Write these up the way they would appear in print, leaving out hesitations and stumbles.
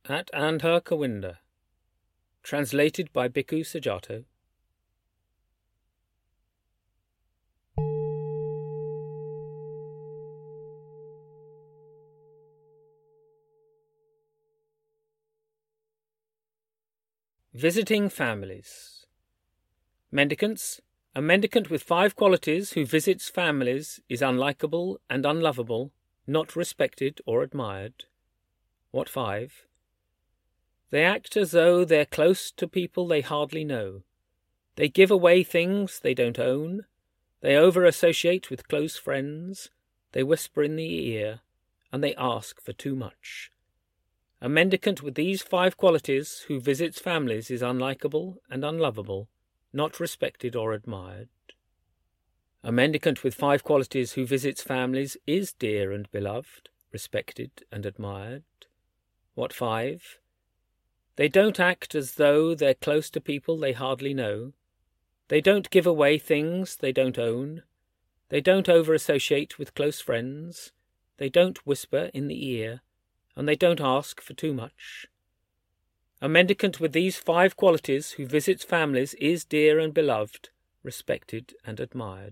At Andhra Kawinda. Translated by Bhikkhu Sujato. Visiting families. Mendicants. A mendicant with 5 qualities who visits families is unlikable and unlovable, not respected or admired. What 5? They act as though they're close to people they hardly know. They give away things they don't own. They over-associate with close friends. They whisper in the ear, and they ask for too much. A mendicant with these 5 qualities who visits families is unlikable and unlovable, not respected or admired. A mendicant with 5 qualities who visits families is dear and beloved, respected and admired. What 5? They don't act as though they're close to people they hardly know. They don't give away things they don't own. They don't over-associate with close friends. They don't whisper in the ear, and they don't ask for too much. A mendicant with these 5 qualities who visits families is dear and beloved, respected and admired.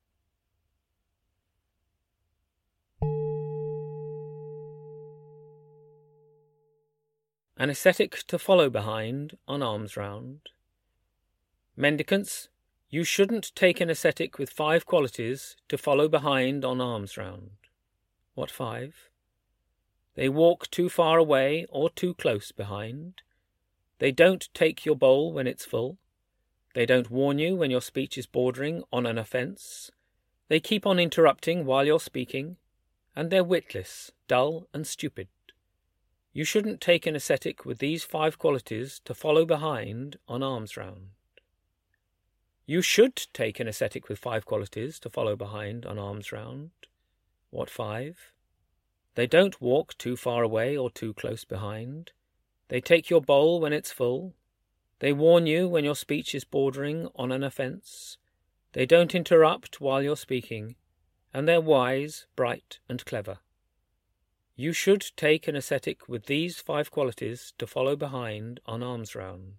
An ascetic to follow behind on alms round. Mendicants, you shouldn't take an ascetic with 5 qualities to follow behind on alms round. What 5? They walk too far away or too close behind. They don't take your bowl when it's full. They don't warn you when your speech is bordering on an offence. They keep on interrupting while you're speaking, and they're witless, dull and stupid. You shouldn't take an ascetic with these 5 qualities to follow behind on alms round. You should take an ascetic with 5 qualities to follow behind on alms round. What 5? They don't walk too far away or too close behind. They take your bowl when it's full. They warn you when your speech is bordering on an offence. They don't interrupt while you're speaking, and they're wise, bright and clever. You should take an ascetic with these 5 qualities to follow behind on alms round.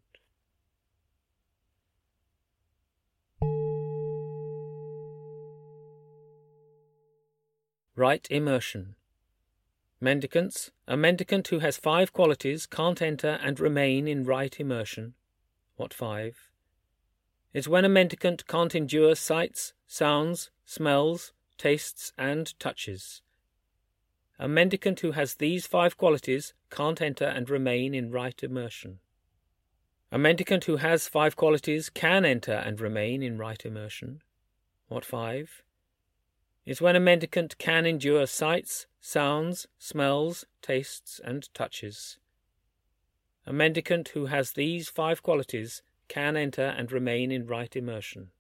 Right immersion. Mendicants. A mendicant who has 5 qualities can't enter and remain in right immersion. What 5? It's when a mendicant can't endure sights, sounds, smells, tastes and touches. A mendicant who has these 5 qualities can't enter and remain in right immersion. A mendicant who has 5 qualities can enter and remain in right immersion. What 5? Is when a mendicant can endure sights, sounds, smells, tastes and touches. A mendicant who has these 5 qualities can enter and remain in right immersion.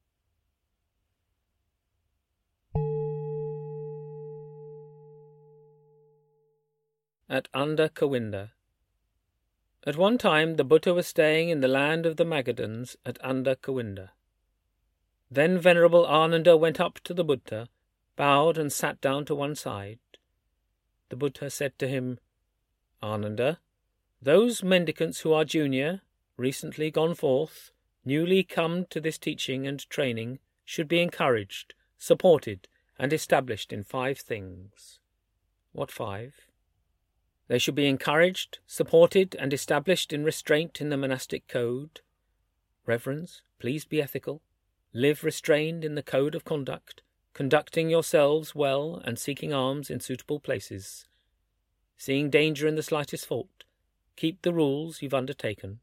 At Andhra Kawinda. At one time the Buddha was staying in the land of the Magadhans at Andhra Kawinda. Then Venerable Ananda went up to the Buddha, bowed and sat down to one side. The Buddha said to him, Ananda, those mendicants who are junior, recently gone forth, newly come to this teaching and training, should be encouraged, supported, and established in 5 things. What 5? They should be encouraged, supported, and established in restraint in the monastic code. Reverence, please be ethical. Live restrained in the code of conduct, conducting yourselves well and seeking alms in suitable places. Seeing danger in the slightest fault, keep the rules you've undertaken.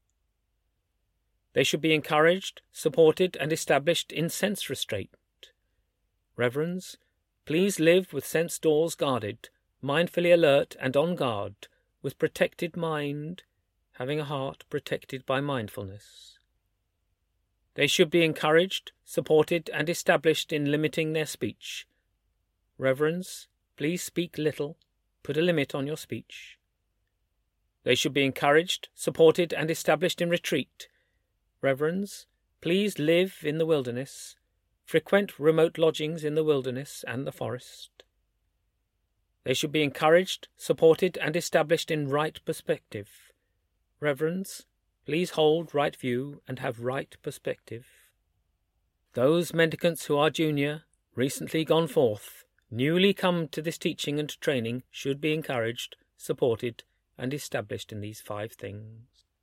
They should be encouraged, supported, and established in sense restraint. Reverence, please live with sense doors guarded, mindfully alert and on guard, with protected mind, having a heart protected by mindfulness. They should be encouraged, supported, and established in limiting their speech. Reverence, please speak little, put a limit on your speech. They should be encouraged, supported, and established in retreat. Reverence, please live in the wilderness, frequent remote lodgings in the wilderness and the forest. They should be encouraged, supported, and established in right perspective. Reverends, please hold right view and have right perspective. Those mendicants who are junior, recently gone forth, newly come to this teaching and training, should be encouraged, supported, and established in these 5 things.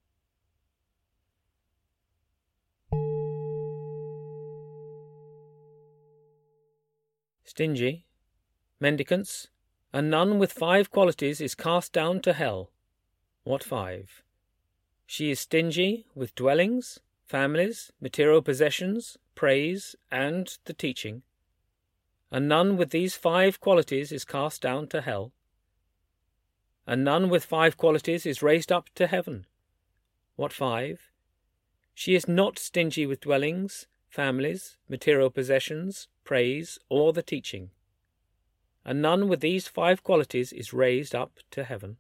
Stingy, mendicants, a nun with 5 qualities is cast down to hell. What 5? She is stingy with dwellings, families, material possessions, praise, and the teaching. A nun with these 5 qualities is cast down to hell. A nun with 5 qualities is raised up to heaven. What 5? She is not stingy with dwellings, families, material possessions, praise, or the teaching. A nun with these 5 qualities is raised up to heaven.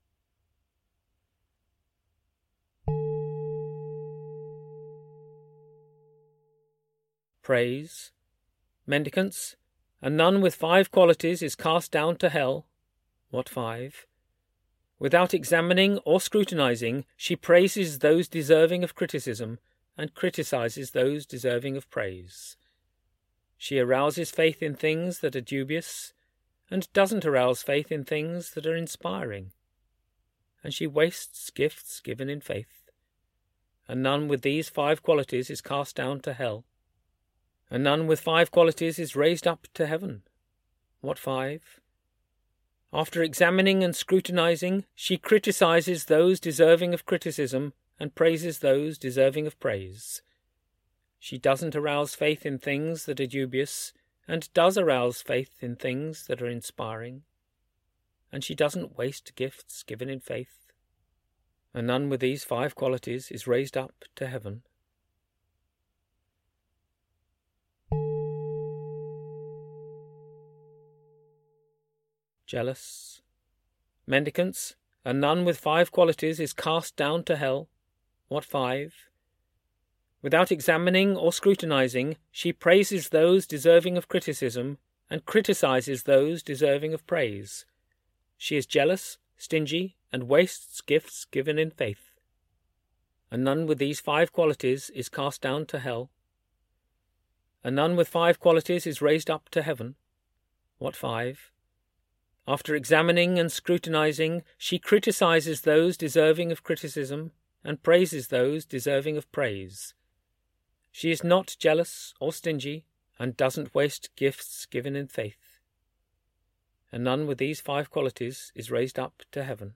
Praise, mendicants, a nun with 5 qualities is cast down to hell. What 5? Without examining or scrutinizing, she praises those deserving of criticism and criticizes those deserving of praise. She arouses faith in things that are dubious and doesn't arouse faith in things that are inspiring. And she wastes gifts given in faith. A nun with these 5 qualities is cast down to hell. A nun with 5 qualities is raised up to heaven. What 5? After examining and scrutinizing, she criticizes those deserving of criticism and praises those deserving of praise. She doesn't arouse faith in things that are dubious and does arouse faith in things that are inspiring. And she doesn't waste gifts given in faith. A nun with these 5 qualities is raised up to heaven. Jealous, mendicants, a nun with 5 qualities is cast down to hell. What 5? Without examining or scrutinizing, she praises those deserving of criticism and criticizes those deserving of praise. She is jealous, stingy, and wastes gifts given in faith. A nun with these 5 qualities is cast down to hell. A nun with 5 qualities is raised up to heaven. What 5? After examining and scrutinizing, she criticizes those deserving of criticism and praises those deserving of praise. She is not jealous or stingy and doesn't waste gifts given in faith. A nun with these 5 qualities is raised up to heaven.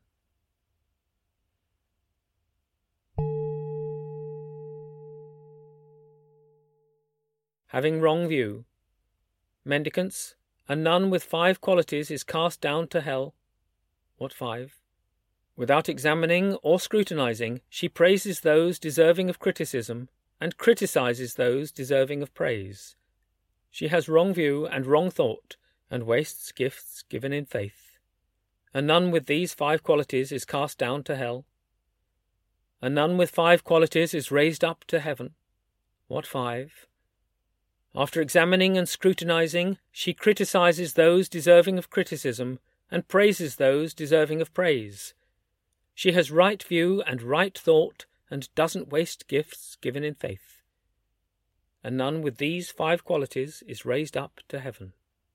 Having wrong view, mendicants, a nun with 5 qualities is cast down to hell. What 5? Without examining or scrutinizing, she praises those deserving of criticism and criticizes those deserving of praise. She has wrong view and wrong thought and wastes gifts given in faith. A nun with these 5 qualities is cast down to hell. A nun with 5 qualities is raised up to heaven. What 5? After examining and scrutinizing, she criticizes those deserving of criticism and praises those deserving of praise. She has right view and right thought and doesn't waste gifts given in faith. A nun with these 5 qualities is raised up to heaven.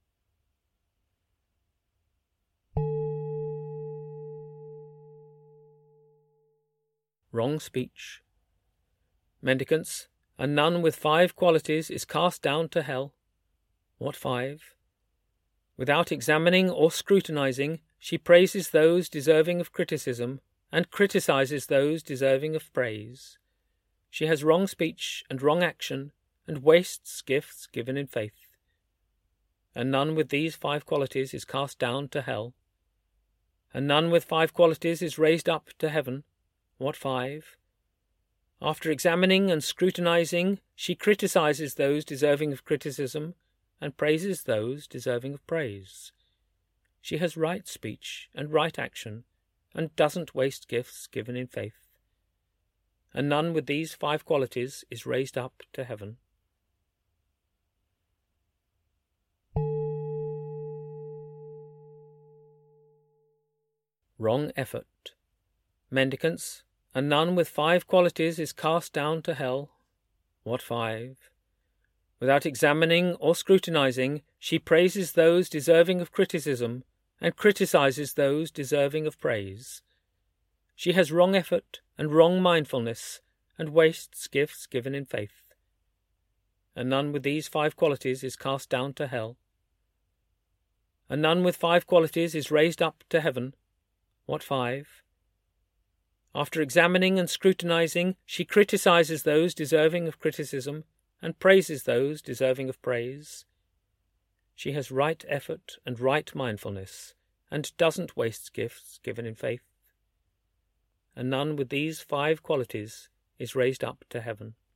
Wrong speech. Mendicants, a nun with 5 qualities is cast down to hell. What 5? Without examining or scrutinizing, she praises those deserving of criticism and criticizes those deserving of praise. She has wrong speech and wrong action and wastes gifts given in faith. A nun with these 5 qualities is cast down to hell. A nun with 5 qualities is raised up to heaven. What 5? After examining and scrutinizing, she criticizes those deserving of criticism and praises those deserving of praise. She has right speech and right action and doesn't waste gifts given in faith. A nun with these 5 qualities is raised up to heaven. wrong effort. Mendicants, a nun with 5 qualities is cast down to hell. What 5? Without examining or scrutinizing, she praises those deserving of criticism and criticizes those deserving of praise. She has wrong effort and wrong mindfulness and wastes gifts given in faith. A nun with these 5 qualities is cast down to hell. A nun with 5 qualities is raised up to heaven. What 5? After examining and scrutinizing, she criticizes those deserving of criticism and praises those deserving of praise. She has right effort and right mindfulness, and doesn't waste gifts given in faith. A nun with these 5 qualities is raised up to heaven.